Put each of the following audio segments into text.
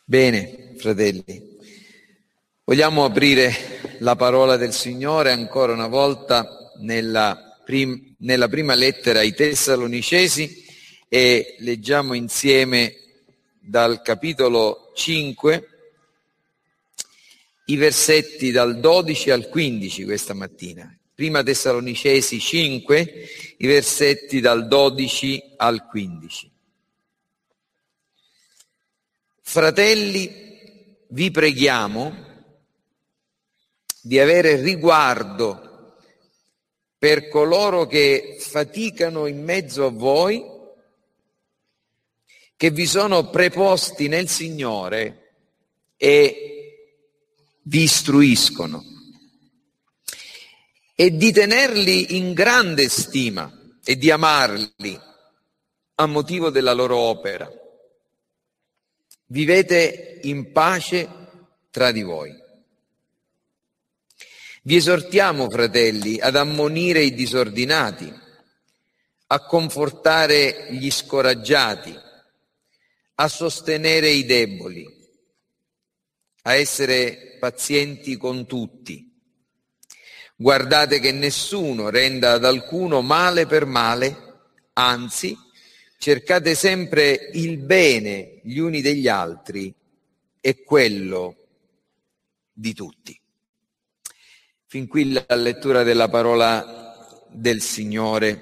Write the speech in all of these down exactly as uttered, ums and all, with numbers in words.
Bene, fratelli, vogliamo aprire la parola del Signore ancora una volta nella, prim- nella prima lettera ai Tessalonicesi e leggiamo insieme dal capitolo cinque i versetti dal dodici al quindici questa mattina. Prima Tessalonicesi cinque, i versetti dal dodici al quindici. Fratelli, vi preghiamo di avere riguardo per coloro che faticano in mezzo a voi, che vi sono preposti nel Signore e vi istruiscono, e di tenerli in grande stima e di amarli a motivo della loro opera. Vivete in pace tra di voi. Vi esortiamo, fratelli, ad ammonire i disordinati, a confortare gli scoraggiati, a sostenere i deboli, a essere pazienti con tutti. Guardate che nessuno renda ad alcuno male per male, anzi, cercate sempre il bene gli uni degli altri e quello di tutti. Fin qui la lettura della parola del Signore.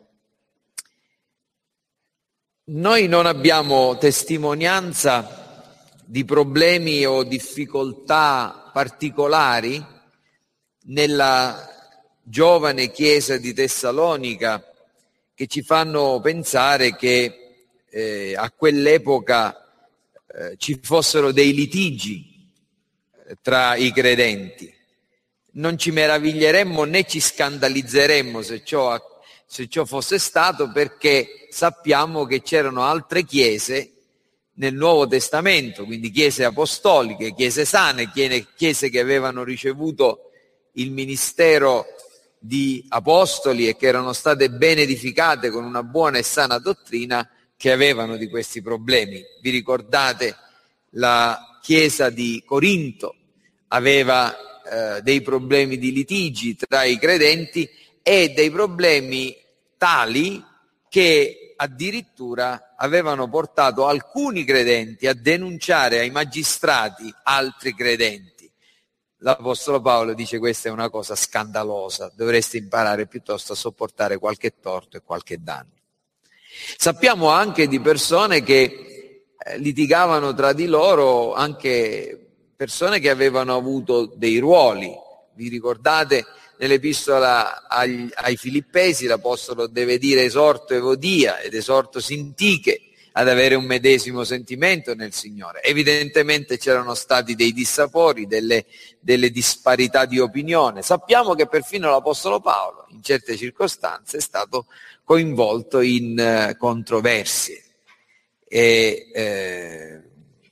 Noi non abbiamo testimonianza di problemi o difficoltà particolari nella giovane chiesa di Tessalonica che ci fanno pensare che eh, a quell'epoca eh, ci fossero dei litigi eh, tra i credenti. Non ci meraviglieremmo né ci scandalizzeremmo se ciò, se ciò fosse stato, perché sappiamo che c'erano altre chiese nel Nuovo Testamento, quindi chiese apostoliche, chiese sane, chiese che avevano ricevuto il ministero di apostoli e che erano state ben edificate con una buona e sana dottrina, che avevano di questi problemi. Vi ricordate la chiesa di Corinto aveva eh, dei problemi di litigi tra i credenti e dei problemi tali che addirittura avevano portato alcuni credenti a denunciare ai magistrati altri credenti. L'Apostolo Paolo dice: questa è una cosa scandalosa, dovreste imparare piuttosto a sopportare qualche torto e qualche danno. Sappiamo anche di persone che eh, litigavano tra di loro, anche persone che avevano avuto dei ruoli. Vi ricordate nell'epistola agli, ai Filippesi l'Apostolo deve dire: esorto Evodia ed esorto Sintiche ad avere un medesimo sentimento nel Signore. Evidentemente c'erano stati dei dissapori, delle, delle disparità di opinione. Sappiamo che perfino l'Apostolo Paolo, in certe circostanze, è stato coinvolto in uh, controversie. E eh,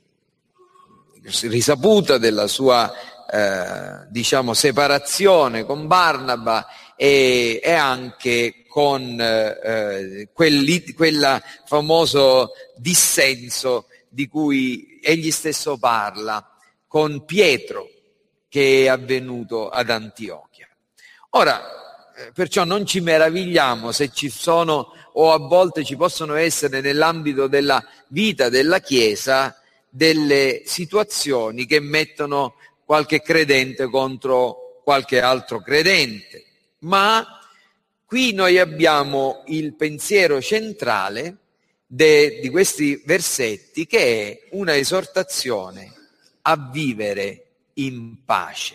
risaputa della sua eh, diciamo separazione con Barnaba e, e anche con eh, quel quella famoso dissenso di cui egli stesso parla con Pietro, che è avvenuto ad Antiochia. Ora, eh, perciò non ci meravigliamo se ci sono, o a volte ci possono essere nell'ambito della vita della Chiesa, delle situazioni che mettono qualche credente contro qualche altro credente. Ma qui noi abbiamo il pensiero centrale de, di questi versetti, che è una esortazione a vivere in pace.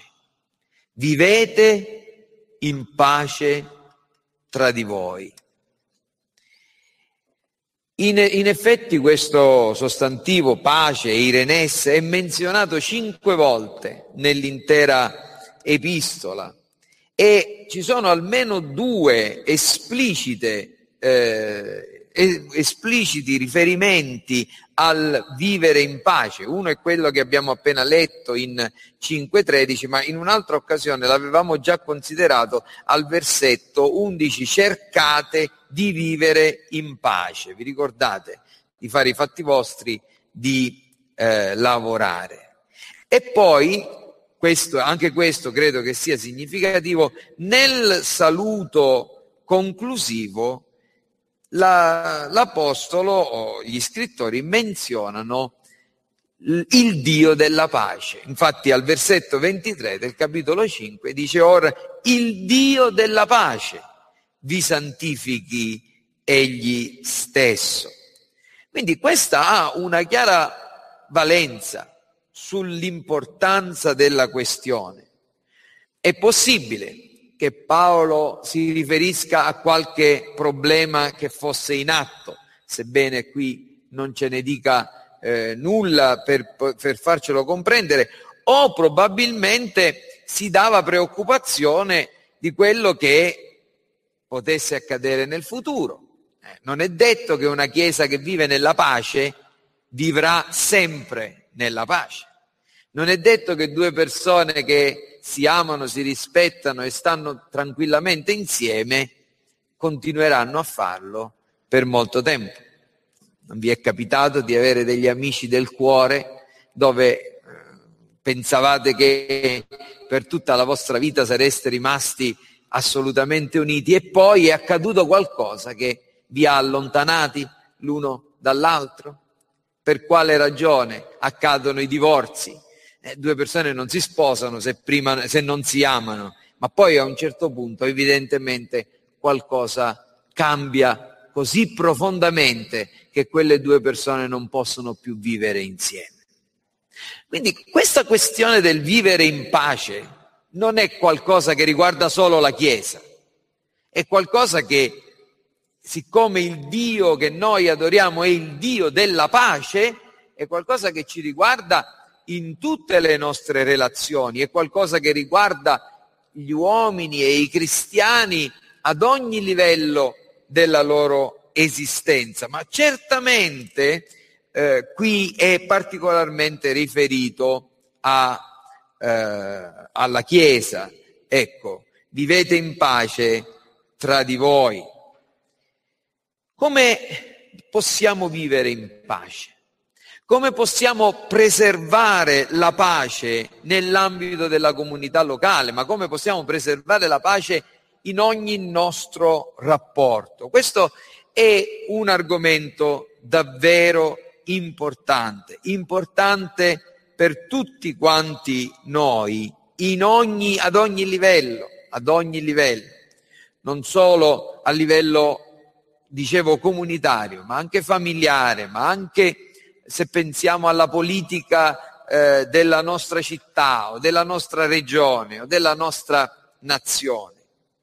Vivete in pace tra di voi. In, in effetti questo sostantivo pace, eirenes, è menzionato cinque volte nell'intera epistola e ci sono almeno due esplicite, eh, espliciti riferimenti al vivere in pace. Uno è quello che abbiamo appena letto in cinque tredici, ma in un'altra occasione l'avevamo già considerato al versetto undici: cercate di vivere in pace. Vi ricordate? Di fare i fatti vostri, di eh, lavorare. E poi, questo, anche questo credo che sia significativo, nel saluto conclusivo la, l'Apostolo o gli scrittori menzionano il Dio della pace. Infatti al versetto ventitré del capitolo cinque dice: ora il Dio della pace vi santifichi egli stesso. Quindi questa ha una chiara valenza sull'importanza della questione. È possibile che Paolo si riferisca a qualche problema che fosse in atto, sebbene qui non ce ne dica eh, nulla per, per farcelo comprendere, o probabilmente si dava preoccupazione di quello che potesse accadere nel futuro. Eh, non è detto che una Chiesa che vive nella pace vivrà sempre nella pace. Non è detto che due persone che si amano, si rispettano e stanno tranquillamente insieme continueranno a farlo per molto tempo. Non vi è capitato di avere degli amici del cuore dove eh, pensavate che per tutta la vostra vita sareste rimasti assolutamente uniti e poi è accaduto qualcosa che vi ha allontanati l'uno dall'altro? Per quale ragione accadono i divorzi? Eh, due persone non si sposano se, prima, se non si amano, ma poi a un certo punto evidentemente qualcosa cambia così profondamente che quelle due persone non possono più vivere insieme. Quindi questa questione del vivere in pace non è qualcosa che riguarda solo la Chiesa, è qualcosa che, siccome il Dio che noi adoriamo è il Dio della pace, è qualcosa che ci riguarda in tutte le nostre relazioni, è qualcosa che riguarda gli uomini e i cristiani ad ogni livello della loro esistenza, ma certamente eh, qui è particolarmente riferito a, eh, alla Chiesa. Ecco, vivete in pace tra di voi. Come possiamo vivere in pace? Come possiamo preservare la pace nell'ambito della comunità locale, ma come possiamo preservare la pace in ogni nostro rapporto? Questo è un argomento davvero importante, importante per tutti quanti noi, in ogni, ad ogni livello, ad ogni livello, non solo a livello, dicevo, comunitario, ma anche familiare, ma anche se pensiamo alla politica eh, della nostra città o della nostra regione o della nostra nazione.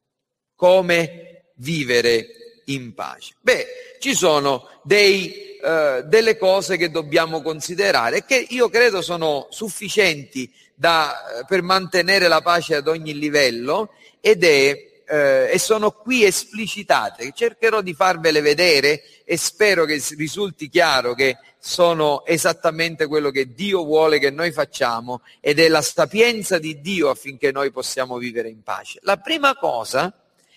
Come vivere in pace? Beh, ci sono dei, eh, delle cose che dobbiamo considerare e che io credo sono sufficienti da, per mantenere la pace ad ogni livello ed è Eh, e sono qui esplicitate. Cercherò di farvele vedere e spero che risulti chiaro che sono esattamente quello che Dio vuole che noi facciamo ed è la sapienza di Dio affinché noi possiamo vivere in pace. La prima cosa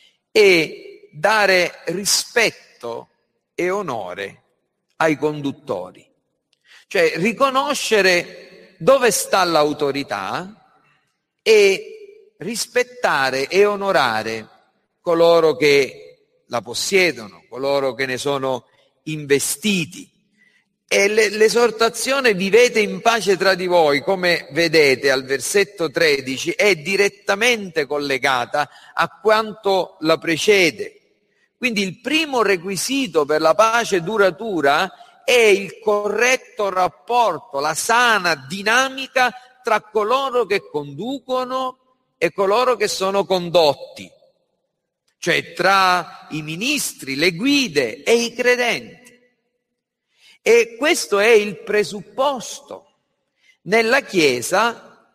è dare rispetto e onore ai conduttori, cioè riconoscere dove sta l'autorità e rispettare e onorare coloro che la possiedono, coloro che ne sono investiti. E l'esortazione vivete in pace tra di voi, come vedete al versetto tredici, è direttamente collegata a quanto la precede. Quindi il primo requisito per la pace duratura è il corretto rapporto, la sana dinamica tra coloro che conducono e coloro che sono condotti, cioè tra i ministri, le guide e i credenti. E questo è il presupposto. Nella Chiesa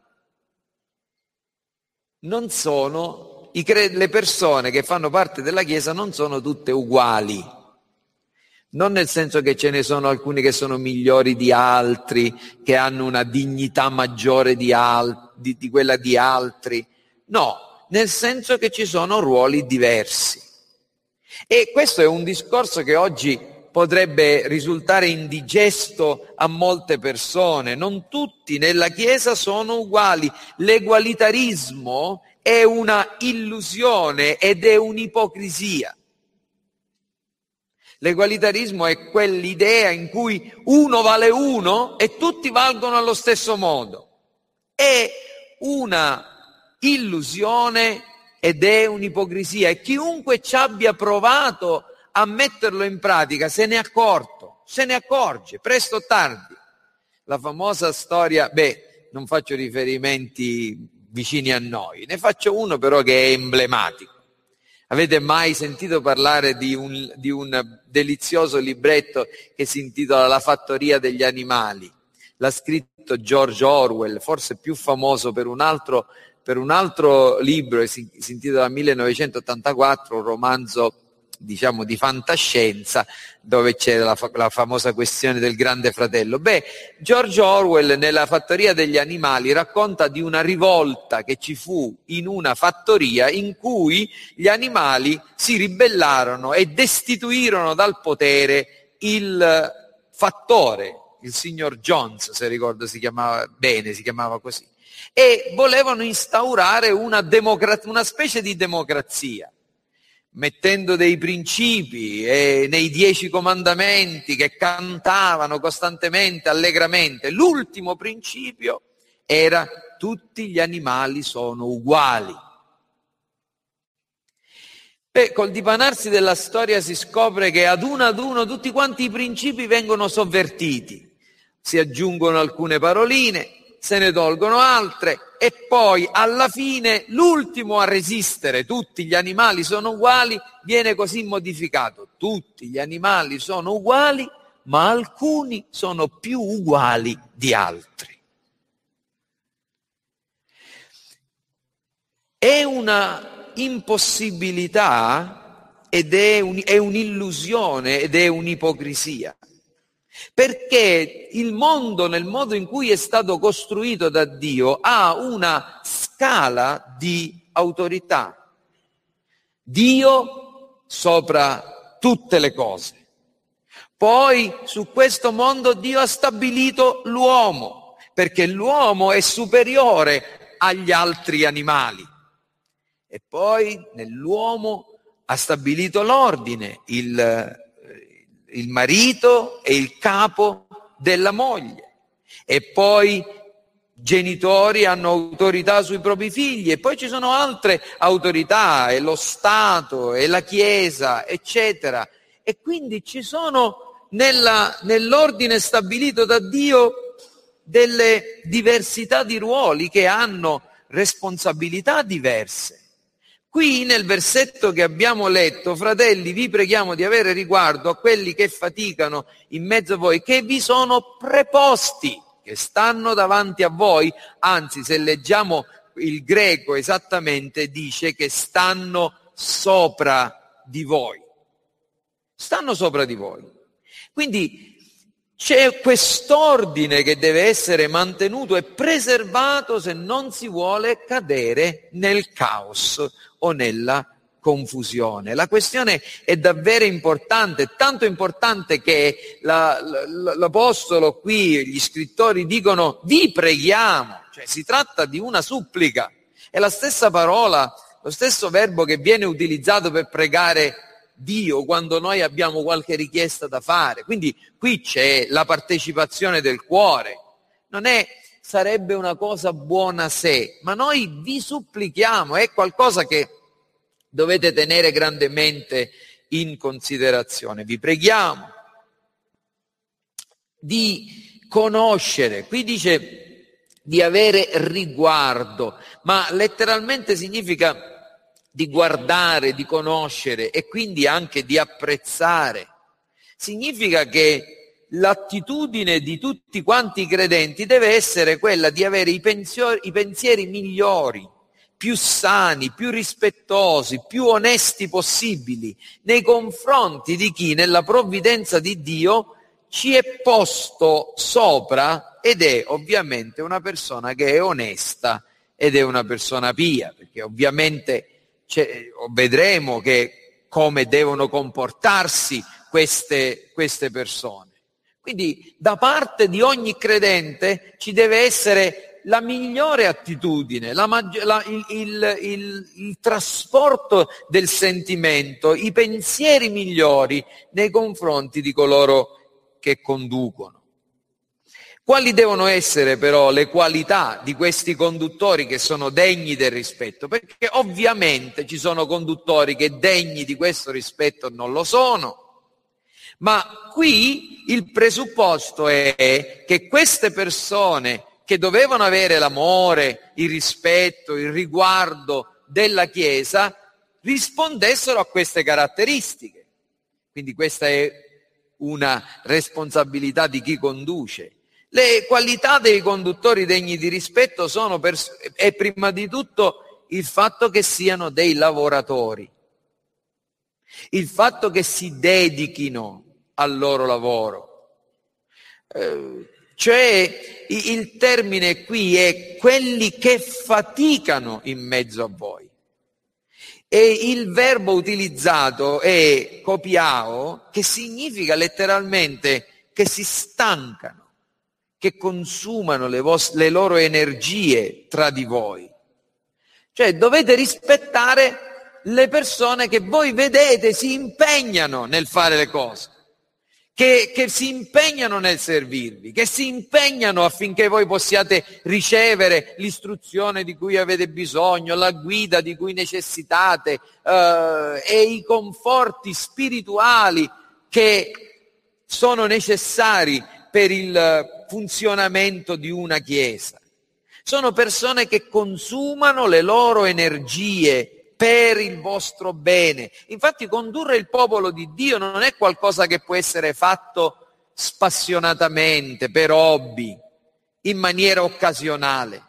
non sono, i cre- le persone che fanno parte della Chiesa non sono tutte uguali. Non nel senso che ce ne sono alcuni che sono migliori di altri, che hanno una dignità maggiore di, al- di, di quella di altri. No, nel senso che ci sono ruoli diversi. E questo è un discorso che oggi potrebbe risultare indigesto a molte persone. Non tutti nella Chiesa sono uguali. L'egualitarismo è una illusione ed è un'ipocrisia. L'egualitarismo è quell'idea in cui uno vale uno e tutti valgono allo stesso modo. È una illusione ed è un'ipocrisia, e chiunque ci abbia provato a metterlo in pratica se ne è accorto, se ne accorge, presto o tardi. La famosa storia, beh, non faccio riferimenti vicini a noi, ne faccio uno però che è emblematico. Avete mai sentito parlare di un, di un delizioso libretto che si intitola La fattoria degli animali? L'ha scritto George Orwell, forse più famoso per un altro, per un altro libro, si, si intitola millenovecentottantaquattro, un romanzo diciamo di fantascienza, dove c'è la, la famosa questione del Grande Fratello. Beh, George Orwell nella fattoria degli animali racconta di una rivolta che ci fu in una fattoria in cui gli animali si ribellarono e destituirono dal potere il fattore, il signor Jones, se ricordo si chiamava bene, si chiamava così, e volevano instaurare una, democra- una specie di democrazia, mettendo dei principi e nei dieci comandamenti che cantavano costantemente, allegramente. L'ultimo principio era: tutti gli animali sono uguali. Beh, col dipanarsi della storia si scopre che ad uno ad uno tutti quanti i principi vengono sovvertiti, si aggiungono alcune paroline, se ne tolgono altre, e poi alla fine l'ultimo a resistere, tutti gli animali sono uguali, viene così modificato: tutti gli animali sono uguali, ma alcuni sono più uguali di altri. È una impossibilità ed è, un, è un'illusione ed è un'ipocrisia. Perché il mondo, nel modo in cui è stato costruito da Dio, ha una scala di autorità. Dio sopra tutte le cose. Poi su questo mondo Dio ha stabilito l'uomo, perché l'uomo è superiore agli altri animali. E poi nell'uomo ha stabilito l'ordine, il il marito è il capo della moglie, e poi genitori hanno autorità sui propri figli, e poi ci sono altre autorità, è lo Stato, è la Chiesa, eccetera. E quindi ci sono nella, nell'ordine stabilito da Dio delle diversità di ruoli che hanno responsabilità diverse. Qui nel versetto che abbiamo letto: fratelli, vi preghiamo di avere riguardo a quelli che faticano in mezzo a voi, che vi sono preposti, che stanno davanti a voi. Anzi, se leggiamo il greco esattamente, dice che stanno sopra di voi. Stanno sopra di voi. Quindi c'è quest'ordine che deve essere mantenuto e preservato se non si vuole cadere nel caos o nella confusione. La questione è davvero importante, tanto importante che la, la, l'apostolo qui, gli scrittori dicono: vi preghiamo, cioè si tratta di una supplica. È la stessa parola, lo stesso verbo che viene utilizzato per pregare Dio quando noi abbiamo qualche richiesta da fare. Quindi qui c'è la partecipazione del cuore. Non è sarebbe una cosa buona se, ma noi vi supplichiamo, è qualcosa che dovete tenere grandemente in considerazione. Vi preghiamo di conoscere, qui dice di avere riguardo, ma letteralmente significa di guardare, di conoscere e quindi anche di apprezzare. Significa che l'attitudine di tutti quanti i credenti deve essere quella di avere i pensieri, i pensieri migliori, più sani, più rispettosi, più onesti possibili nei confronti di chi nella provvidenza di Dio ci è posto sopra ed è ovviamente una persona che è onesta ed è una persona pia, perché ovviamente vedremo che come devono comportarsi queste, queste persone. Quindi da parte di ogni credente ci deve essere la migliore attitudine, la maggi- la, il, il, il, il trasporto del sentimento, i pensieri migliori nei confronti di coloro che conducono. Quali devono essere però le qualità di questi conduttori che sono degni del rispetto? Perché ovviamente ci sono conduttori che degni di questo rispetto non lo sono, ma qui il presupposto è che queste persone che dovevano avere l'amore, il rispetto, il riguardo della Chiesa rispondessero a queste caratteristiche. Quindi questa è una responsabilità di chi conduce. Le qualità dei conduttori degni di rispetto sono pers- è prima di tutto il fatto che siano dei lavoratori, il fatto che si dedichino al loro lavoro. Eh, cioè il termine qui è quelli che faticano in mezzo a voi. E il verbo utilizzato è copiao, che significa letteralmente che si stancano, che consumano le, vos- le loro energie tra di voi. Cioè dovete rispettare le persone che voi vedete si impegnano nel fare le cose, che, che si impegnano nel servirvi, che si impegnano affinché voi possiate ricevere l'istruzione di cui avete bisogno, la guida di cui necessitate eh, e i conforti spirituali che sono necessari per il funzionamento di una chiesa. Sono persone che consumano le loro energie per il vostro bene. Infatti condurre il popolo di Dio non è qualcosa che può essere fatto spassionatamente, per hobby, in maniera occasionale.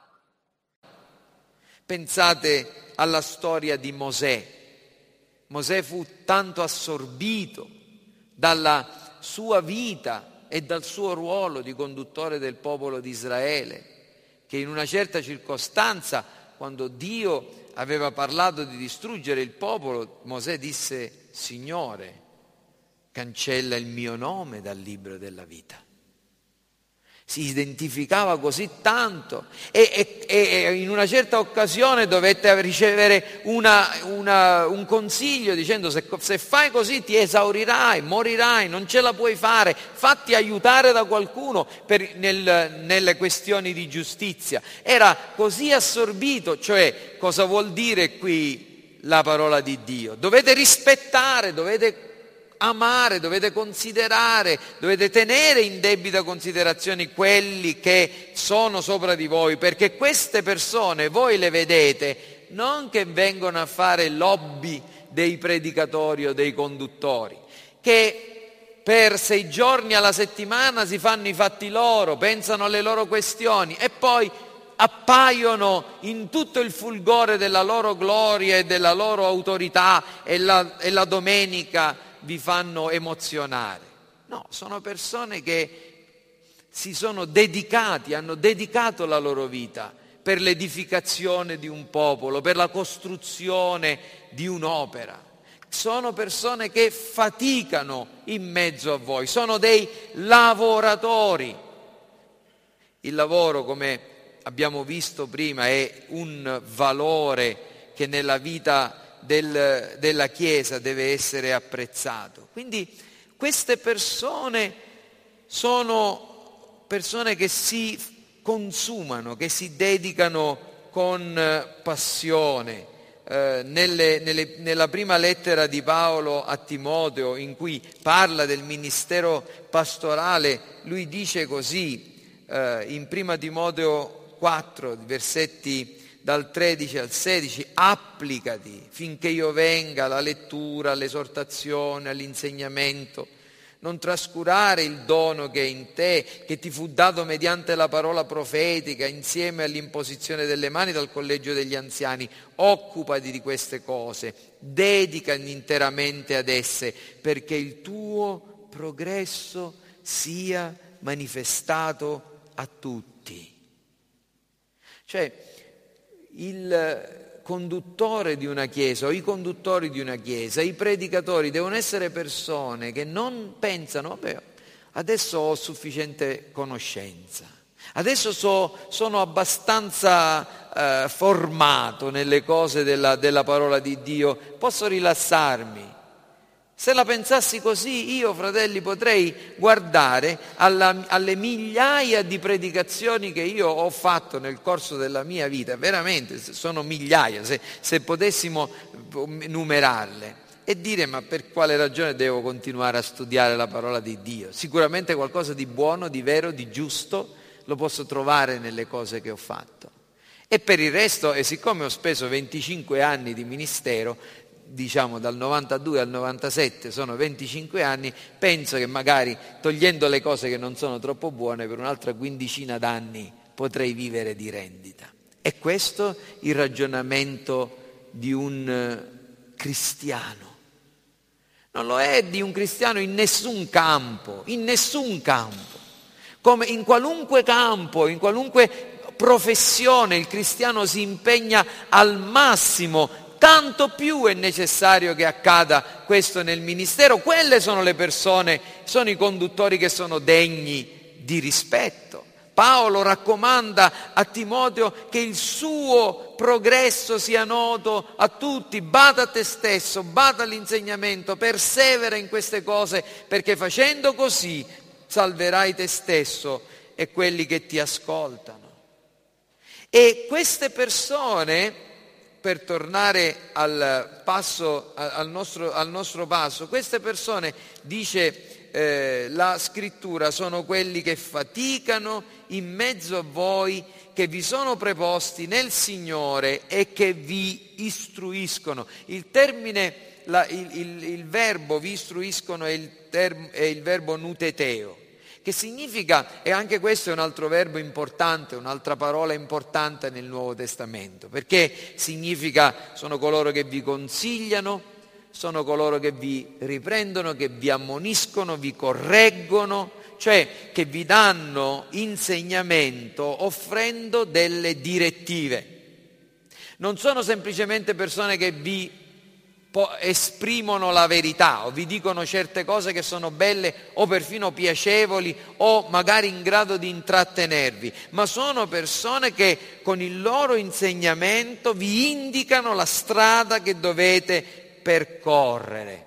Pensate alla storia di Mosè. Mosè fu tanto assorbito dalla sua vita e dal suo ruolo di conduttore del popolo di Israele, che in una certa circostanza, quando Dio aveva parlato di distruggere il popolo, Mosè disse: Signore, cancella il mio nome dal libro della vita. Si identificava così tanto e, e, e in una certa occasione dovette ricevere una, una, un consiglio dicendo: se, se fai così ti esaurirai, morirai, non ce la puoi fare, fatti aiutare da qualcuno per, nel, nelle questioni di giustizia. Era così assorbito. Cioè, cosa vuol dire qui la parola di Dio? Dovete rispettare, dovete amare, dovete considerare, dovete tenere in debita considerazione quelli che sono sopra di voi, perché queste persone voi le vedete non che vengono a fare lobby dei predicatori o dei conduttori, che per sei giorni alla settimana si fanno i fatti loro, pensano alle loro questioni e poi appaiono in tutto il fulgore della loro gloria e della loro autorità e la, e la domenica vi fanno emozionare. No, sono persone che si sono dedicati, hanno dedicato la loro vita per l'edificazione di un popolo, per la costruzione di un'opera. Sono persone che faticano in mezzo a voi, sono dei lavoratori. Il lavoro, come abbiamo visto prima, è un valore che nella vita Del, della Chiesa deve essere apprezzato. Quindi queste persone sono persone che si consumano, che si dedicano con passione. Eh, nelle, nelle, nella prima lettera di Paolo a Timoteo, in cui parla del ministero pastorale, lui dice così eh, in prima Timoteo quattro, versetti dal tredici al sedici: applicati finché io venga alla lettura, all'esortazione, all'insegnamento. Non trascurare il dono che è in te, che ti fu dato mediante la parola profetica, insieme all'imposizione delle mani dal collegio degli anziani. Occupati di queste cose, dedicati interamente ad esse, perché il tuo progresso sia manifestato a tutti. Cioè, il conduttore di una chiesa o i conduttori di una chiesa, i predicatori devono essere persone che non pensano, vabbè, adesso ho sufficiente conoscenza, adesso so, sono abbastanza eh, formato nelle cose della, della parola di Dio, posso rilassarmi. Se la pensassi così, io, fratelli, potrei guardare alla, alle migliaia di predicazioni che io ho fatto nel corso della mia vita, veramente sono migliaia, se, se potessimo numerarle, e dire: ma per quale ragione devo continuare a studiare la parola di Dio? Sicuramente qualcosa di buono, di vero, di giusto lo posso trovare nelle cose che ho fatto. E per il resto, e siccome ho speso venticinque anni di ministero, diciamo dal novantadue al novantasette, sono venticinque anni, penso che magari, togliendo le cose che non sono troppo buone, per un'altra quindicina d'anni potrei vivere di rendita. È questo il ragionamento di un cristiano. Non lo è di un cristiano in nessun campo, in nessun campo. Come in qualunque campo, in qualunque professione il cristiano si impegna al massimo, tanto più è necessario che accada questo nel ministero. Quelle sono le persone, sono i conduttori che sono degni di rispetto. Paolo raccomanda a Timoteo che il suo progresso sia noto a tutti. Bada a te stesso, bada all'insegnamento, persevera in queste cose, perché facendo così salverai te stesso e quelli che ti ascoltano. E queste persone, per tornare al passo, al nostro, al nostro passo, queste persone, dice eh, la scrittura, sono quelli che faticano in mezzo a voi, che vi sono preposti nel Signore e che vi istruiscono. Il termine, la, il, il, il verbo vi istruiscono è il, term, è il verbo nuteteo, che significa, e anche questo è un altro verbo importante, un'altra parola importante nel Nuovo Testamento, perché significa sono coloro che vi consigliano, sono coloro che vi riprendono, che vi ammoniscono, vi correggono, cioè che vi danno insegnamento offrendo delle direttive. Non sono semplicemente persone che vi esprimono la verità o vi dicono certe cose che sono belle o perfino piacevoli o magari in grado di intrattenervi, ma sono persone che con il loro insegnamento vi indicano la strada che dovete percorrere.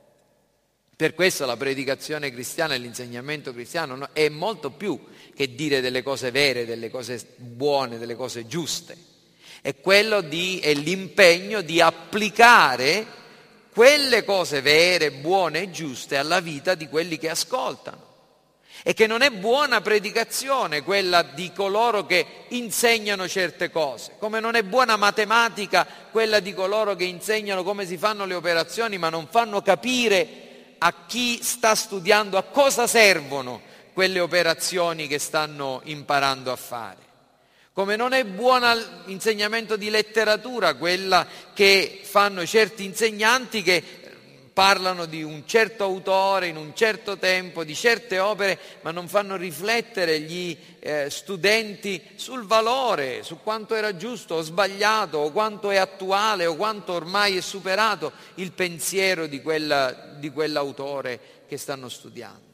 Per questo la predicazione cristiana e l'insegnamento cristiano è molto più che dire delle cose vere, delle cose buone, delle cose giuste. È quello di, è l'impegno di applicare quelle cose vere, buone e giuste alla vita di quelli che ascoltano. E che non è buona predicazione quella di coloro che insegnano certe cose, come non è buona matematica quella di coloro che insegnano come si fanno le operazioni ma non fanno capire a chi sta studiando a cosa servono quelle operazioni che stanno imparando a fare. Come non è buono l'insegnamento di letteratura quella che fanno certi insegnanti che parlano di un certo autore in un certo tempo, di certe opere, ma non fanno riflettere gli eh, studenti sul valore, su quanto era giusto o sbagliato, o quanto è attuale, o quanto ormai è superato il pensiero di, quella, di quell'autore che stanno studiando.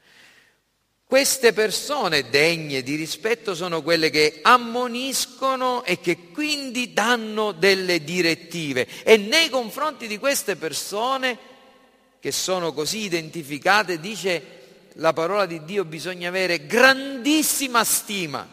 Queste persone degne di rispetto sono quelle che ammoniscono e che quindi danno delle direttive. E nei confronti di queste persone, che sono così identificate, dice la parola di Dio, bisogna avere grandissima stima.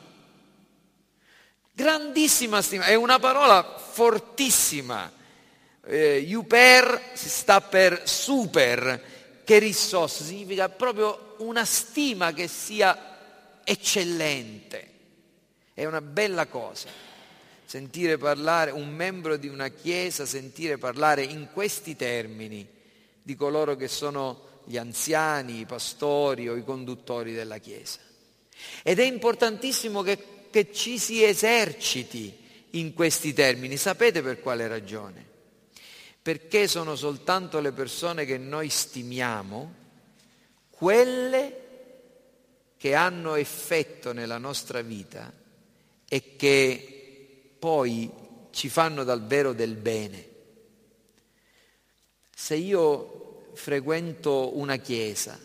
Grandissima stima, è una parola fortissima. Eh, Iuper si sta per super, che rissos, significa proprio una stima che sia eccellente. È una bella cosa sentire parlare, un membro di una chiesa sentire parlare in questi termini di coloro che sono gli anziani, i pastori o i conduttori della chiesa. Ed è importantissimo che, che ci si eserciti in questi termini. Sapete per quale ragione? Perché sono soltanto le persone che noi stimiamo quelle che hanno effetto nella nostra vita e che poi ci fanno davvero del bene. Se io frequento una chiesa,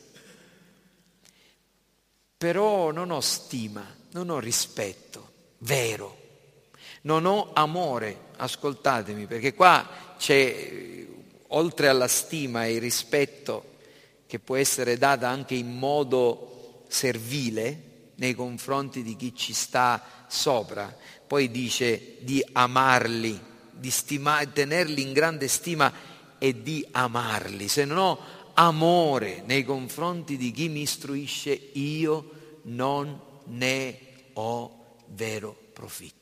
però non ho stima, non ho rispetto vero, non ho amore, ascoltatemi, perché qua c'è, oltre alla stima e il rispetto che può essere data anche in modo servile nei confronti di chi ci sta sopra, poi dice di amarli, di stima, tenerli in grande stima e di amarli. Se non ho amore nei confronti di chi mi istruisce, io non ne ho vero profitto.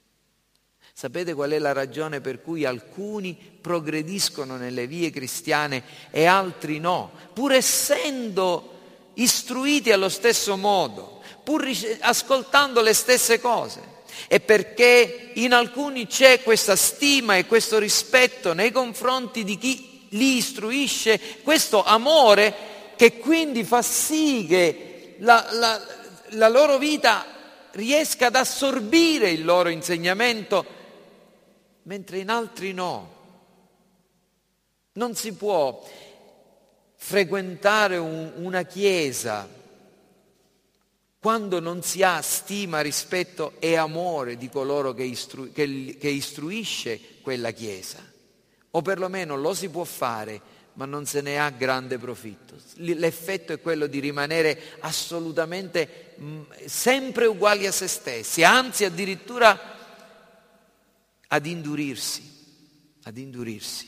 Sapete qual è la ragione per cui alcuni progrediscono nelle vie cristiane e altri no, pur essendo istruiti allo stesso modo, pur ascoltando le stesse cose? È perché in alcuni c'è questa stima e questo rispetto nei confronti di chi li istruisce, questo amore che quindi fa sì che la, la, la loro vita riesca ad assorbire il loro insegnamento, mentre in altri no. Non si può frequentare un, una chiesa quando non si ha stima, rispetto e amore di coloro che, istru- che, che istruisce quella chiesa. O perlomeno lo si può fare, ma non se ne ha grande profitto. L'effetto è quello di rimanere assolutamente mh, sempre uguali a se stessi, anzi addirittura ad indurirsi, ad indurirsi.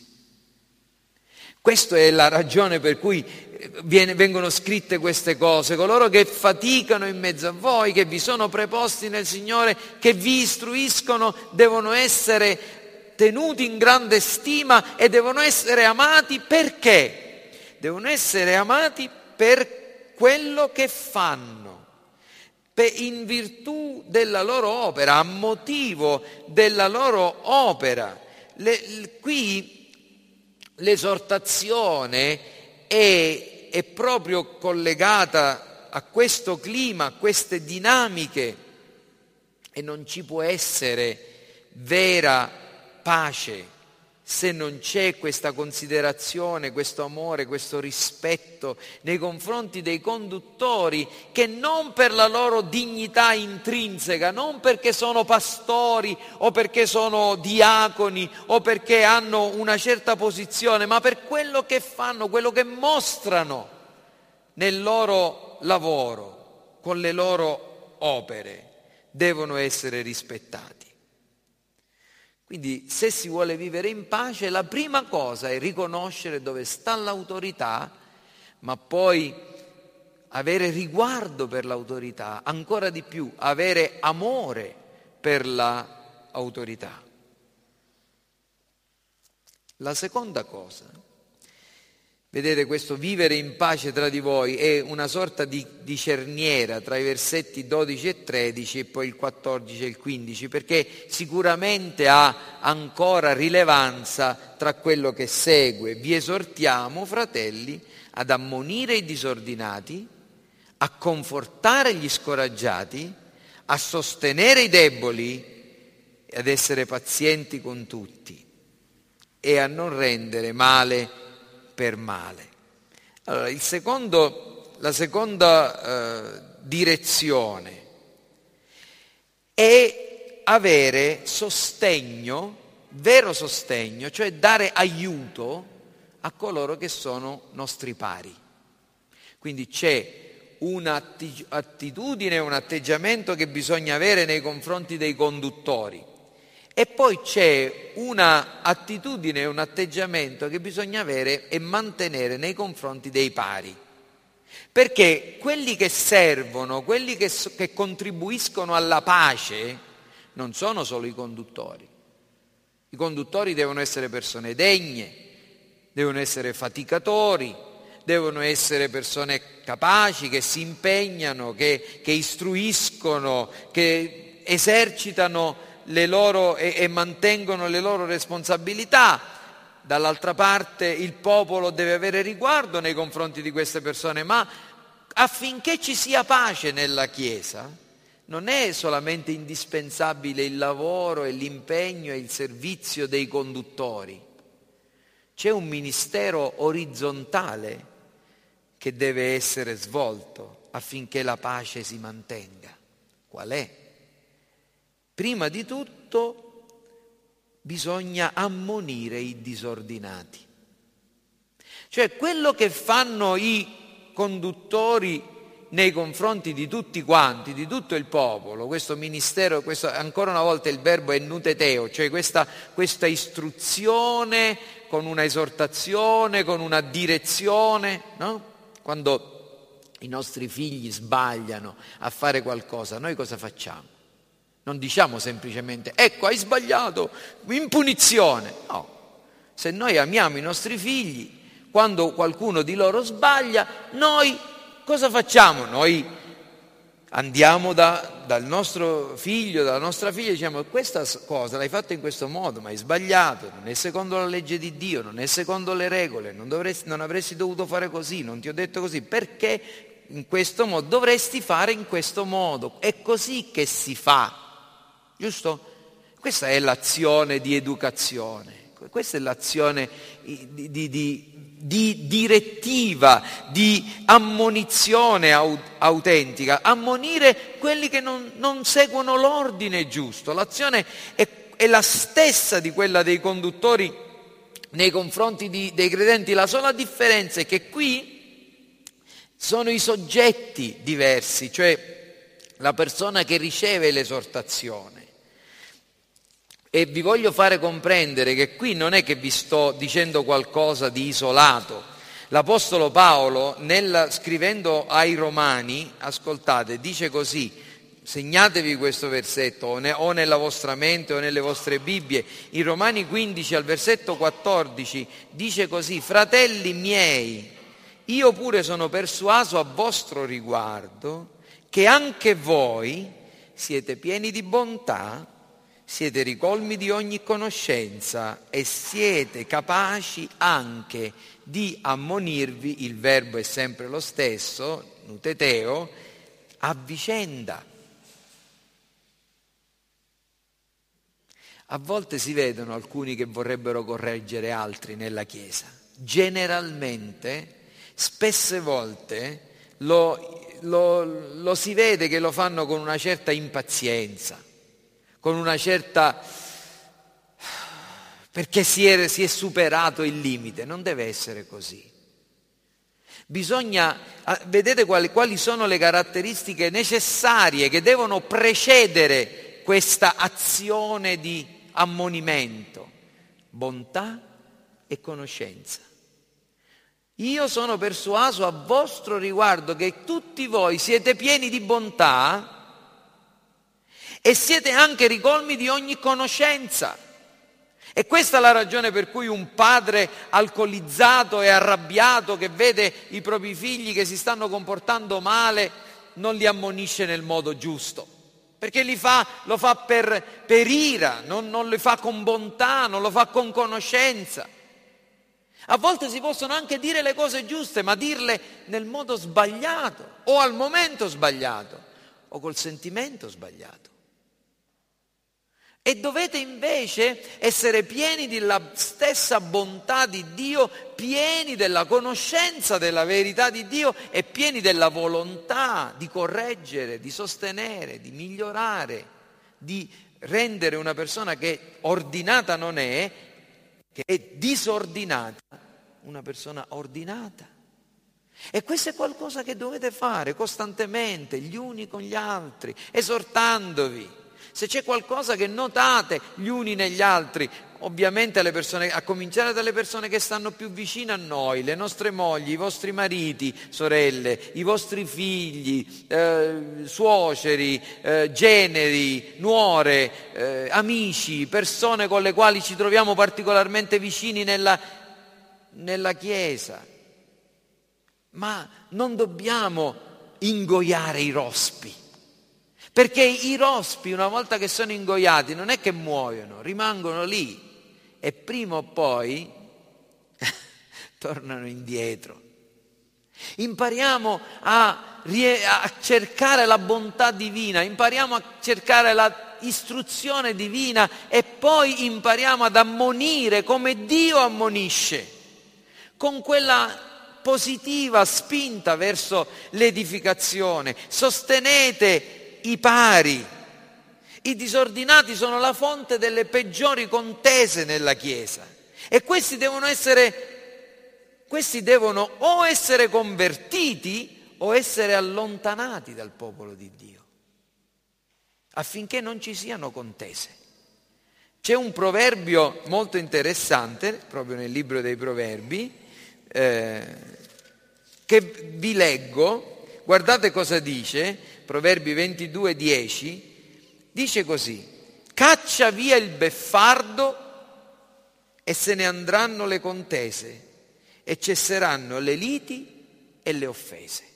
Questa è la ragione per cui viene, vengono scritte queste cose. Coloro che faticano in mezzo a voi, che vi sono preposti nel Signore, che vi istruiscono, devono essere tenuti in grande stima e devono essere amati. Perché? Devono essere amati per quello che fanno, in virtù della loro opera, a motivo della loro opera. Le, qui l'esortazione è, è proprio collegata a questo clima, a queste dinamiche, e non ci può essere vera pace se non c'è questa considerazione, questo amore, questo rispetto nei confronti dei conduttori, che non per la loro dignità intrinseca, non perché sono pastori o perché sono diaconi o perché hanno una certa posizione, ma per quello che fanno, quello che mostrano nel loro lavoro, con le loro opere, devono essere rispettati. Quindi se si vuole vivere in pace, la prima cosa è riconoscere dove sta l'autorità, ma poi avere riguardo per l'autorità, ancora di più, avere amore per l'autorità. La seconda cosa, vedete, questo vivere in pace tra di voi è una sorta di, di cerniera tra i versetti dodici e tredici e poi il quattordici e il quindici, perché sicuramente ha ancora rilevanza tra quello che segue. Vi esortiamo, fratelli, ad ammonire i disordinati, a confortare gli scoraggiati, a sostenere i deboli, ad essere pazienti con tutti e a non rendere male per male. Allora, il secondo, la seconda eh, direzione è avere sostegno, vero sostegno, cioè dare aiuto a coloro che sono nostri pari. Quindi c'è un'attitudine, un atteggiamento che bisogna avere nei confronti dei conduttori. E poi c'è una attitudine e un atteggiamento che bisogna avere e mantenere nei confronti dei pari. Perché quelli che servono, quelli che, che contribuiscono alla pace, non sono solo i conduttori. I conduttori devono essere persone degne, devono essere faticatori, devono essere persone capaci, che si impegnano, che, che istruiscono, che esercitano le loro e, e mantengono le loro responsabilità. Dall'altra parte il popolo deve avere riguardo nei confronti di queste persone, ma affinché ci sia pace nella Chiesa Non è solamente indispensabile il lavoro e l'impegno e il servizio dei conduttori. C'è un ministero orizzontale che deve essere svolto affinché la pace si mantenga. Qual è? Prima di tutto bisogna ammonire i disordinati. Cioè quello che fanno i conduttori nei confronti di tutti quanti, di tutto il popolo, questo ministero, questo, ancora una volta il verbo è nuteteo, cioè questa, questa istruzione con una esortazione, con una direzione, no? Quando i nostri figli sbagliano a fare qualcosa, noi cosa facciamo? Non diciamo semplicemente, ecco hai sbagliato, in punizione. No, se noi amiamo i nostri figli, quando qualcuno di loro sbaglia, noi cosa facciamo? Noi andiamo da, dal nostro figlio, dalla nostra figlia e diciamo questa cosa l'hai fatta in questo modo, ma hai sbagliato, non è secondo la legge di Dio, non è secondo le regole, non, dovresti, non avresti dovuto fare così, non ti ho detto così, perché in questo modo dovresti fare in questo modo, è così che si fa, giusto? Questa è l'azione di educazione, questa è l'azione di, di, di di direttiva, di ammonizione autentica, ammonire quelli che non, non seguono l'ordine giusto. L'azione è, è la stessa di quella dei conduttori nei confronti di, dei credenti, la sola differenza è che qui sono i soggetti diversi, cioè la persona che riceve l'esortazione. E vi voglio fare comprendere che qui non è che vi sto dicendo qualcosa di isolato. L'Apostolo Paolo, nel, scrivendo ai Romani, ascoltate, dice così, segnatevi questo versetto o, ne, o nella vostra mente o nelle vostre Bibbie, in Romani quindici al versetto quattordici dice così, fratelli miei, io pure sono persuaso a vostro riguardo che anche voi siete pieni di bontà, siete ricolmi di ogni conoscenza e siete capaci anche di ammonirvi, il verbo è sempre lo stesso, nuteteo, a vicenda. A volte si vedono alcuni che vorrebbero correggere altri nella Chiesa. Generalmente, spesse volte, lo, lo, lo si vede che lo fanno con una certa impazienza, con una certa, perché si è, si è superato il limite. Non deve essere così. Bisogna, vedete quali, quali sono le caratteristiche necessarie che devono precedere questa azione di ammonimento: bontà e conoscenza. Io sono persuaso a vostro riguardo che tutti voi siete pieni di bontà e siete anche ricolmi di ogni conoscenza. E questa è la ragione per cui un padre alcolizzato e arrabbiato che vede i propri figli che si stanno comportando male non li ammonisce nel modo giusto, perché li fa, lo fa per, per ira, non, non li fa con bontà, non lo fa con conoscenza. A volte si possono anche dire le cose giuste, ma dirle nel modo sbagliato, o al momento sbagliato, o col sentimento sbagliato. E dovete invece essere pieni della stessa bontà di Dio, pieni della conoscenza della verità di Dio e pieni della volontà di correggere, di sostenere, di migliorare, di rendere una persona che ordinata non è, che è disordinata, una persona ordinata. E questo è qualcosa che dovete fare costantemente, gli uni con gli altri, esortandovi. Se c'è qualcosa che notate gli uni negli altri, ovviamente le persone, a cominciare dalle persone che stanno più vicine a noi, le nostre mogli, i vostri mariti, sorelle, i vostri figli, eh, suoceri, eh, generi, nuore, eh, amici, persone con le quali ci troviamo particolarmente vicini nella, nella Chiesa. Ma non dobbiamo ingoiare i rospi. Perché i rospi, una volta che sono ingoiati, non è che muoiono, rimangono lì e prima o poi tornano indietro. Impariamo a, a cercare la bontà divina, impariamo a cercare la istruzione divina e poi impariamo ad ammonire come Dio ammonisce, con quella positiva spinta verso l'edificazione. Sostenete i pari. I disordinati sono la fonte delle peggiori contese nella Chiesa e questi devono essere, questi devono o essere convertiti o essere allontanati dal popolo di Dio, affinché non ci siano contese. C'è un proverbio molto interessante, proprio nel libro dei Proverbi, eh, che vi leggo. Guardate cosa dice, Proverbi ventidue dieci, dice così: caccia via il beffardo e se ne andranno le contese e cesseranno le liti e le offese.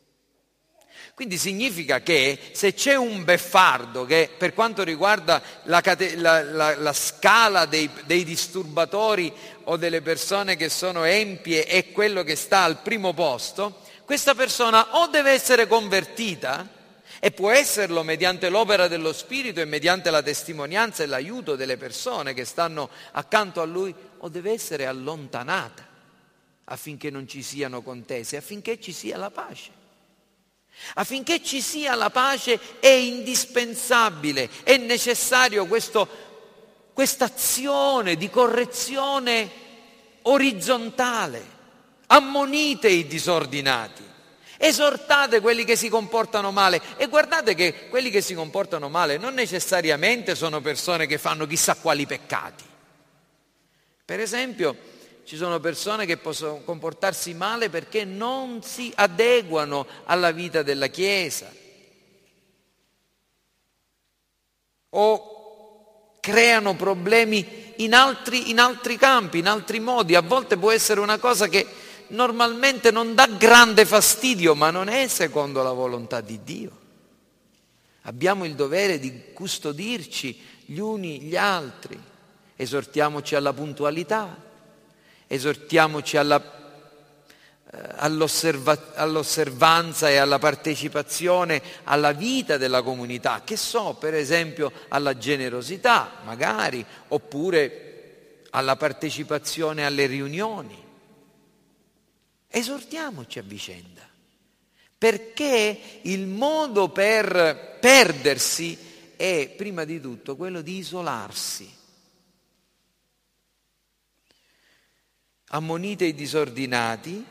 Quindi significa che se c'è un beffardo, che per quanto riguarda la, la, la, la scala dei, dei disturbatori o delle persone che sono empie è quello che sta al primo posto, questa persona o deve essere convertita, e può esserlo mediante l'opera dello Spirito e mediante la testimonianza e l'aiuto delle persone che stanno accanto a lui, o deve essere allontanata affinché non ci siano contese, affinché ci sia la pace. Affinché ci sia la pace è indispensabile, è necessario questo, quest'azione di correzione orizzontale. Ammonite i disordinati, esortate quelli che si comportano male, e guardate che quelli che si comportano male non necessariamente sono persone che fanno chissà quali peccati. Per esempio, ci sono persone che possono comportarsi male perché non si adeguano alla vita della Chiesa o creano problemi in altri, in altri campi, in altri modi. A volte può essere una cosa che normalmente non dà grande fastidio, ma non è secondo la volontà di Dio. Abbiamo il dovere di custodirci gli uni gli altri, esortiamoci alla puntualità, esortiamoci alla, eh, all'osserva, all'osservanza e alla partecipazione alla vita della comunità, che so, per esempio alla generosità magari, oppure alla partecipazione alle riunioni. Esortiamoci a vicenda, perché il modo per perdersi è prima di tutto quello di isolarsi. Ammonite i disordinati,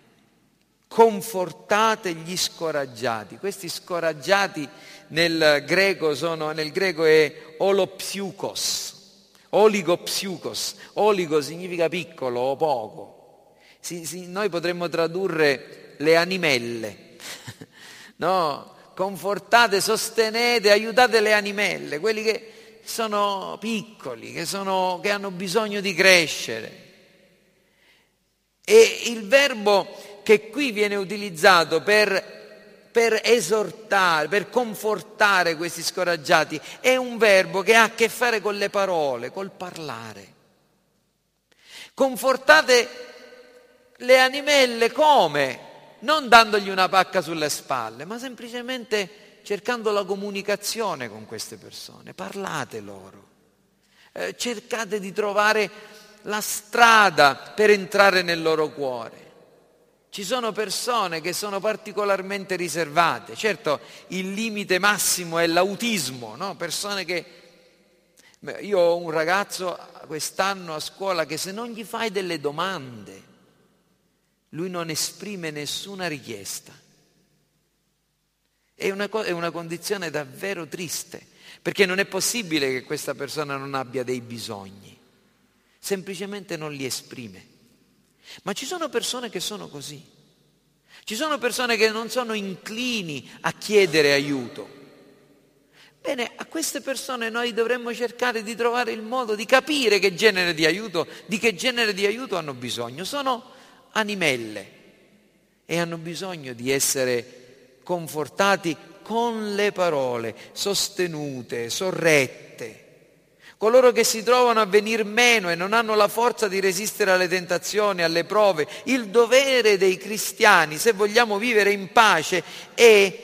confortate gli scoraggiati. Questi scoraggiati nel greco sono, nel greco è olopsiukos, oligopsiukos. Oligo significa piccolo o poco. Si, si, noi potremmo tradurre le animelle, no? Confortate, sostenete, aiutate le animelle, quelli che sono piccoli, che, sono, che hanno bisogno di crescere. E il verbo che qui viene utilizzato per, per esortare, per confortare questi scoraggiati, è un verbo che ha a che fare con le parole, col parlare. Confortate le animelle come? Non dandogli una pacca sulle spalle, ma semplicemente cercando la comunicazione con queste persone. Parlate loro, eh, cercate di trovare la strada per entrare nel loro cuore. Ci sono persone che sono particolarmente riservate. Certo, il limite massimo è l'autismo, no? Persone che... Io ho un ragazzo quest'anno a scuola che se non gli fai delle domande, lui non esprime nessuna richiesta. È una, è una condizione davvero triste, perché non è possibile che questa persona non abbia dei bisogni. Semplicemente non li esprime. Ma ci sono persone che sono così. Ci sono persone che non sono inclini a chiedere aiuto. Bene, a queste persone noi dovremmo cercare di trovare il modo di capire che genere di aiuto, di che genere di aiuto hanno bisogno. Sono animelle e hanno bisogno di essere confortati con le parole, sostenute, sorrette. coloro che si trovano a venir meno e non hanno la forza di resistere alle tentazioni, alle prove. Il dovere dei cristiani, se vogliamo vivere in pace, è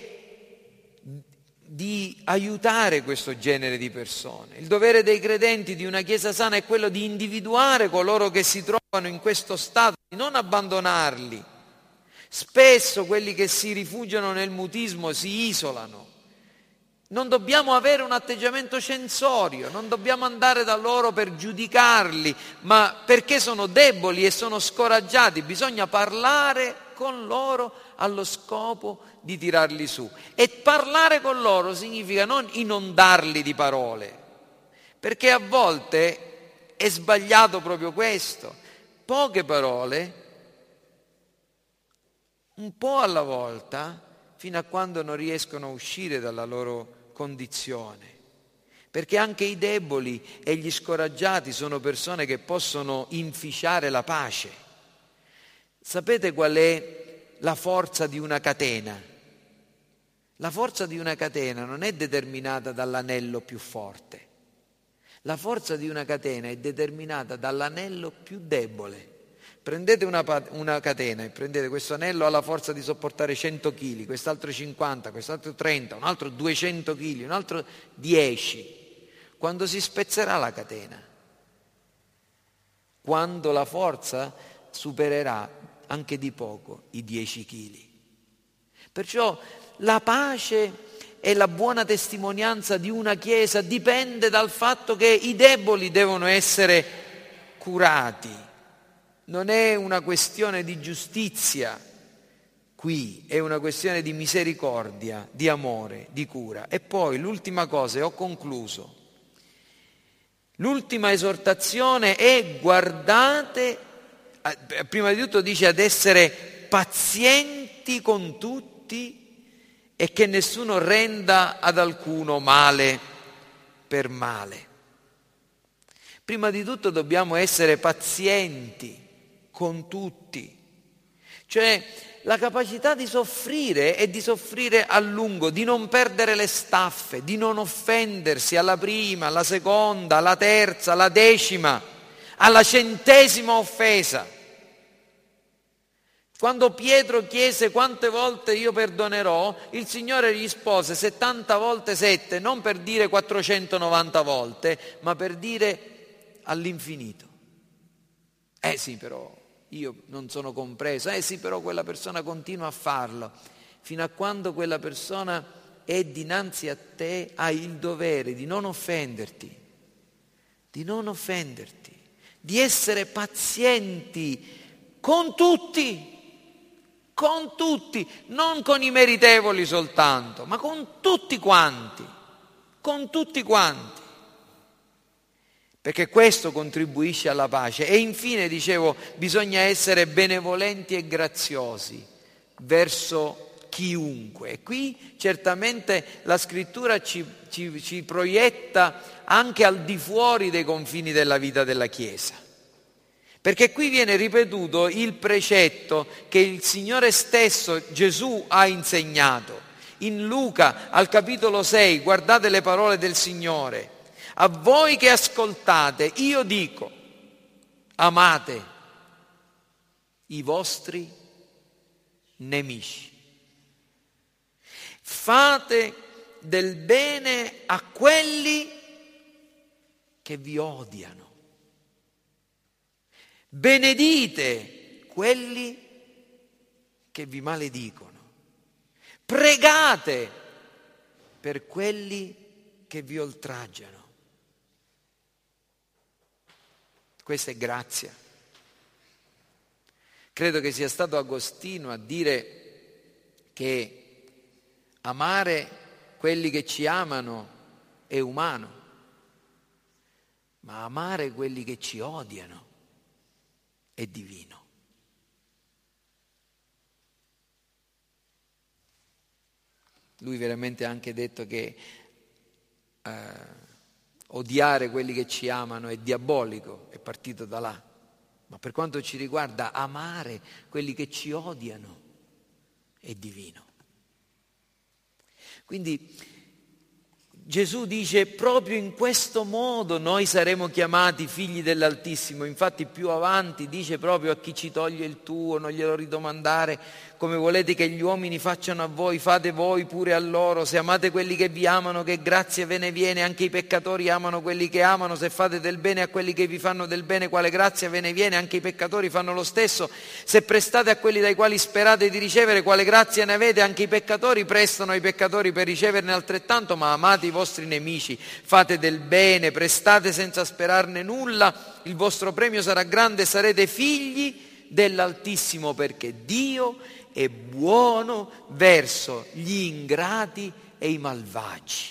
di aiutare questo genere di persone. Il dovere dei credenti di una Chiesa sana è quello di individuare coloro che si trovano in questo stato, di non abbandonarli. Spesso quelli che si rifugiano nel mutismo si isolano. Non dobbiamo avere un atteggiamento censorio, non dobbiamo andare da loro per giudicarli, ma perché sono deboli e sono scoraggiati, bisogna parlare con loro allo scopo di tirarli su. E parlare con loro significa non inondarli di parole, perché a volte è sbagliato proprio questo. Poche parole, un po' alla volta, fino a quando non riescono a uscire dalla loro condizione, perché anche i deboli e gli scoraggiati sono persone che possono inficiare la pace. Sapete qual è la forza di una catena? La forza di una catena non è determinata dall'anello più forte, la forza di una catena è determinata dall'anello più debole. Prendete una, una catena e prendete questo anello, ha la forza di sopportare cento chili, quest'altro cinquanta, quest'altro trenta, un altro duecento chili, un altro dieci. Quando si spezzerà la catena? Quando la forza supererà anche di poco i dieci chili. Perciò la pace e la buona testimonianza di una Chiesa dipende dal fatto che i deboli devono essere curati. Non è una questione di giustizia qui, è una questione di misericordia, di amore, di cura. E poi l'ultima cosa, e ho concluso, l'ultima esortazione è: guardate, prima di tutto dice ad essere pazienti con tutti e che nessuno renda ad alcuno male per male. Prima di tutto dobbiamo essere pazienti con tutti, cioè la capacità di soffrire e di soffrire a lungo, di non perdere le staffe, di non offendersi alla prima, alla seconda, alla terza, alla decima, alla centesima offesa. Quando Pietro chiese quante volte io perdonerò, il Signore gli rispose settanta volte sette, non per dire quattrocentonovanta volte, ma per dire all'infinito. Eh sì, però io non sono compreso, eh sì, però quella persona continua a farlo. Fino a quando quella persona è dinanzi a te, hai il dovere di non offenderti, di non offenderti, di essere pazienti con tutti, con tutti, non con i meritevoli soltanto, ma con tutti quanti, con tutti quanti. Perché questo contribuisce alla pace. E infine, dicevo, bisogna essere benevolenti e graziosi verso chiunque. E qui certamente la Scrittura ci, ci, ci proietta anche al di fuori dei confini della vita della Chiesa. Perché qui viene ripetuto il precetto che il Signore stesso, Gesù, ha insegnato. In Luca, al capitolo sei, guardate le parole del Signore. A voi che ascoltate, io dico, amate i vostri nemici. Fate del bene a quelli che vi odiano. Benedite quelli che vi maledicono. Pregate per quelli che vi oltraggiano. Questa è grazia. Credo che sia stato Agostino a dire che amare quelli che ci amano è umano, ma amare quelli che ci odiano è divino. Lui veramente ha anche detto che eh, odiare quelli che ci amano è diabolico, è partito da là. Ma per quanto ci riguarda, amare quelli che ci odiano è divino. Quindi Gesù dice proprio in questo modo noi saremo chiamati figli dell'Altissimo. Infatti più avanti dice proprio: a chi ci toglie il tuo non glielo ridomandare, come volete che gli uomini facciano a voi, fate voi pure a loro. Se amate quelli che vi amano, che grazia ve ne viene? Anche i peccatori amano quelli che amano. Se fate del bene a quelli che vi fanno del bene, quale grazia ve ne viene? Anche i peccatori fanno lo stesso. Se prestate a quelli dai quali sperate di ricevere, quale grazia ne avete? Anche i peccatori prestano ai peccatori per riceverne altrettanto. Ma amate i vostri nemici, fate del bene, prestate senza sperarne nulla, il vostro premio sarà grande e sarete figli dell'Altissimo, perché Dio è buono verso gli ingrati e i malvagi.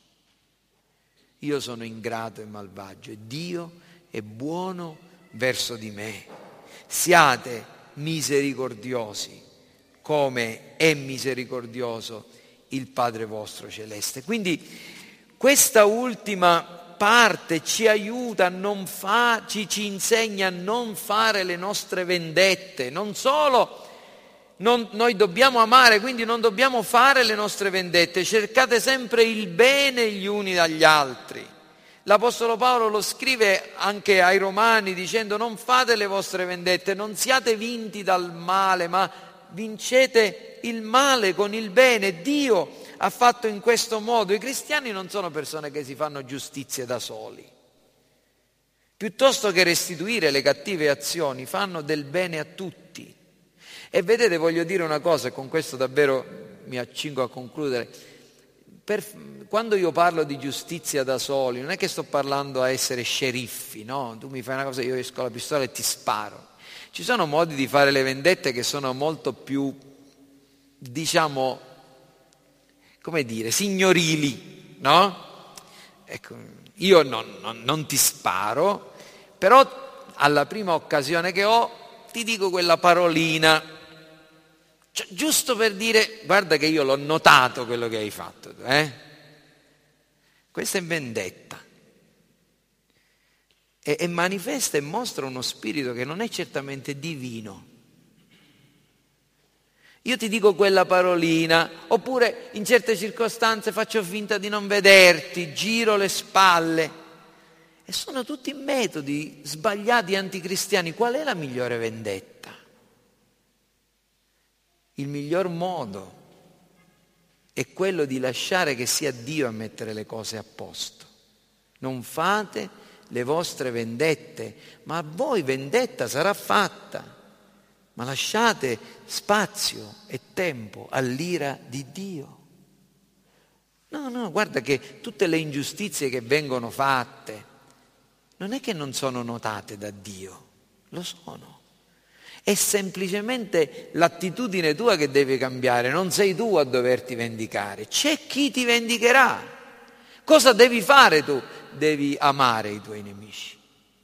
Io sono ingrato e malvagio e Dio è buono verso di me. Siate misericordiosi come è misericordioso il Padre vostro celeste. Quindi questa ultima parte ci aiuta a non fa, ci, ci insegna a non fare le nostre vendette. Non solo non, noi dobbiamo amare, quindi non dobbiamo fare le nostre vendette. Cercate sempre il bene gli uni dagli altri. L'Apostolo Paolo lo scrive anche ai Romani dicendo: non fate le vostre vendette, non siate vinti dal male, ma vincete il male con il bene. Dio ha fatto in questo modo. I cristiani non sono persone che si fanno giustizia da soli. Piuttosto che restituire le cattive azioni, fanno del bene a tutti. E vedete, voglio dire una cosa, e con questo davvero mi accingo a concludere. Per, quando io parlo di giustizia da soli, non è che sto parlando a essere sceriffi, no? Tu mi fai una cosa, io esco con la pistola e ti sparo. Ci sono modi di fare le vendette che sono molto più, diciamo, come dire, signorili, no? Ecco, io non, non, non ti sparo, però alla prima occasione che ho ti dico quella parolina, cioè, giusto per dire: guarda che io l'ho notato quello che hai fatto, eh? Questa è vendetta. E, e manifesta e mostra uno spirito che non è certamente divino. Io ti dico quella parolina, oppure in certe circostanze faccio finta di non vederti, giro le spalle. E sono tutti metodi sbagliati anticristiani. Qual è la migliore vendetta? Il miglior modo è quello di lasciare che sia Dio a mettere le cose a posto. Non fate le vostre vendette, ma a voi vendetta sarà fatta. Ma lasciate spazio e tempo all'ira di Dio. No, no, guarda che tutte le ingiustizie che vengono fatte non è che non sono notate da Dio, lo sono. È semplicemente l'attitudine tua che deve cambiare, non sei tu a doverti vendicare, c'è chi ti vendicherà. Cosa devi fare tu? Devi amare i tuoi nemici.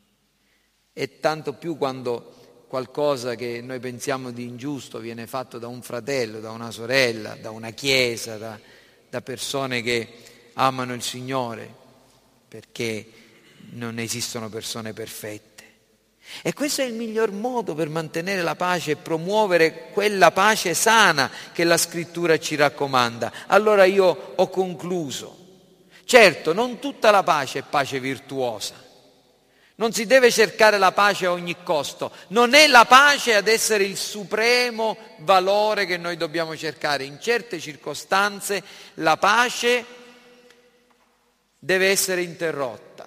E tanto più quando qualcosa che noi pensiamo di ingiusto viene fatto da un fratello, da una sorella, da una chiesa, da, da persone che amano il Signore, perché non esistono persone perfette. E questo è il miglior modo per mantenere la pace e promuovere quella pace sana che la Scrittura ci raccomanda. Allora io ho concluso. Certo, non tutta la pace è pace virtuosa. Non si deve cercare la pace a ogni costo. Non è la pace ad essere il supremo valore che noi dobbiamo cercare. In certe circostanze la pace deve essere interrotta.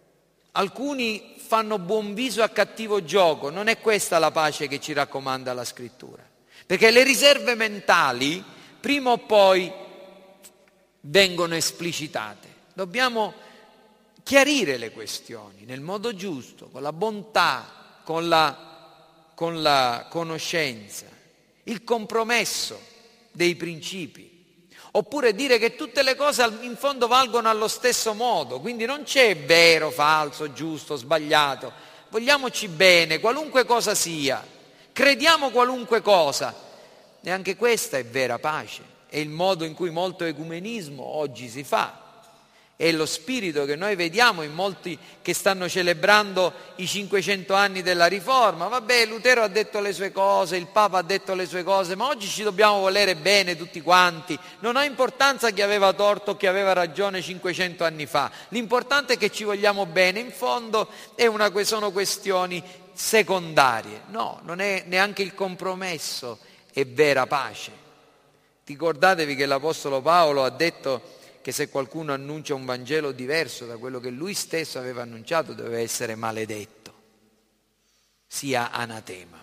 Alcuni fanno buon viso a cattivo gioco. Non è questa la pace che ci raccomanda la Scrittura. Perché le riserve mentali prima o poi vengono esplicitate. Dobbiamo chiarire le questioni nel modo giusto, con la bontà, con la, con la conoscenza, il compromesso dei principi. Oppure dire che tutte le cose in fondo valgono allo stesso modo, quindi non c'è vero, falso, giusto, sbagliato. Vogliamoci bene, qualunque cosa sia, crediamo qualunque cosa. E anche questa è vera pace, è il modo in cui molto ecumenismo oggi si fa. È lo spirito che noi vediamo in molti che stanno celebrando i cinquecento anni della Riforma. Vabbè, Lutero ha detto le sue cose, il Papa ha detto le sue cose, ma oggi ci dobbiamo volere bene tutti quanti. Non ha importanza chi aveva torto o chi aveva ragione cinquecento anni fa. L'importante è che ci vogliamo bene. In fondo è una, sono questioni secondarie. No, non è neanche il compromesso, è vera pace. Ricordatevi che l'Apostolo Paolo ha detto che se qualcuno annuncia un Vangelo diverso da quello che lui stesso aveva annunciato deve essere maledetto, sia anatema.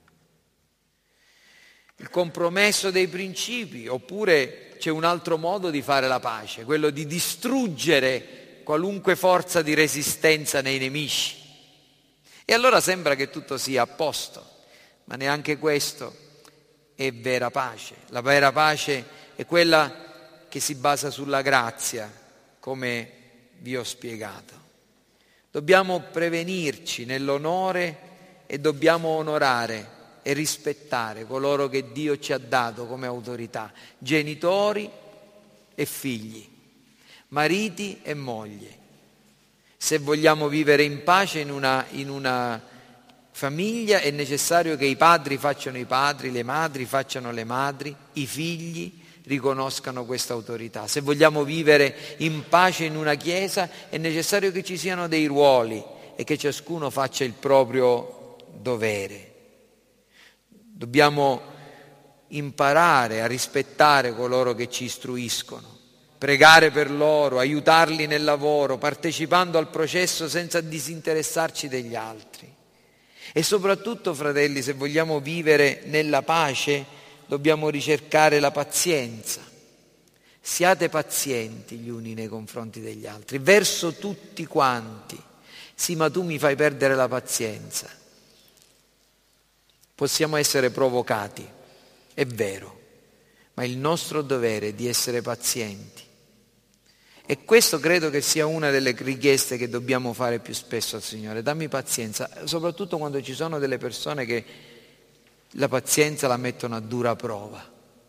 Il compromesso dei principi, oppure c'è un altro modo di fare la pace, quello di distruggere qualunque forza di resistenza nei nemici. E allora sembra che tutto sia a posto, ma neanche questo è vera pace. La vera pace è quella che si basa sulla grazia, come vi ho spiegato. Dobbiamo prevenirci nell'onore e dobbiamo onorare e rispettare coloro che Dio ci ha dato come autorità, genitori e figli, mariti e mogli. Se vogliamo vivere in pace in una, in una famiglia è necessario che i padri facciano i padri, le madri facciano le madri, i figli riconoscano questa autorità. Se vogliamo vivere in pace in una chiesa è necessario che ci siano dei ruoli e che ciascuno faccia il proprio dovere. Dobbiamo imparare a rispettare coloro che ci istruiscono, pregare per loro, aiutarli nel lavoro, partecipando al processo senza disinteressarci degli altri. E soprattutto, fratelli, se vogliamo vivere nella pace, dobbiamo ricercare la pazienza. Siate pazienti gli uni nei confronti degli altri, verso tutti quanti. Sì, ma tu mi fai perdere la pazienza. Possiamo essere provocati, è vero, ma il nostro dovere è di essere pazienti. E questo credo che sia una delle richieste che dobbiamo fare più spesso al Signore. Dammi pazienza, soprattutto quando ci sono delle persone che la pazienza la mettono a dura prova.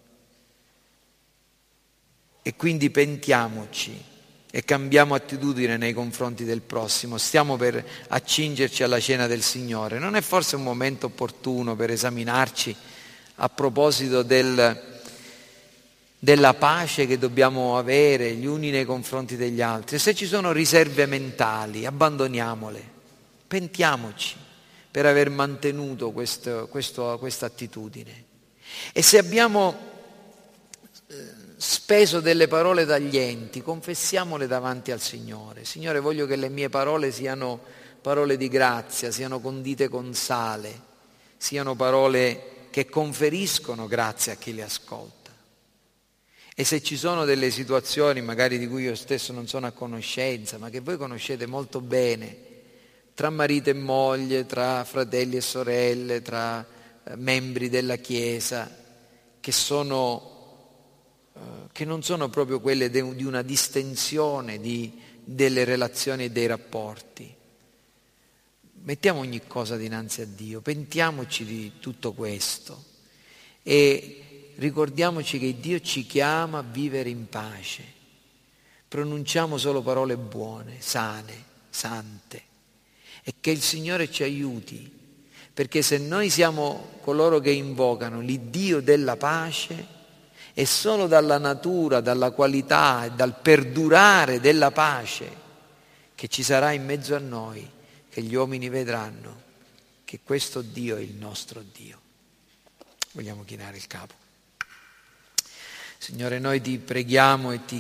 E quindi pentiamoci e cambiamo attitudine nei confronti del prossimo. Stiamo per accingerci alla cena del Signore. Non è forse un momento opportuno per esaminarci a proposito del, della pace che dobbiamo avere gli uni nei confronti degli altri? Se ci sono riserve mentali, abbandoniamole, pentiamoci per aver mantenuto questo, questo, questa attitudine. E se abbiamo eh, speso delle parole taglienti, confessiamole davanti al Signore. Signore, voglio che le mie parole siano parole di grazia, siano condite con sale, siano parole che conferiscono grazia a chi le ascolta. E se ci sono delle situazioni magari di cui io stesso non sono a conoscenza, ma che voi conoscete molto bene, tra marito e moglie, tra fratelli e sorelle, tra eh, membri della Chiesa, che sono eh, che non sono proprio quelle de, di una distensione di, delle relazioni e dei rapporti. Mettiamo ogni cosa dinanzi a Dio, pentiamoci di tutto questo e ricordiamoci che Dio ci chiama a vivere in pace. Pronunciamo solo parole buone, sane, sante. E che il Signore ci aiuti, perché se noi siamo coloro che invocano l'Iddio della pace, è solo dalla natura, dalla qualità e dal perdurare della pace che ci sarà in mezzo a noi, che gli uomini vedranno che questo Dio è il nostro Dio. Vogliamo chinare il capo. Signore, noi ti preghiamo e ti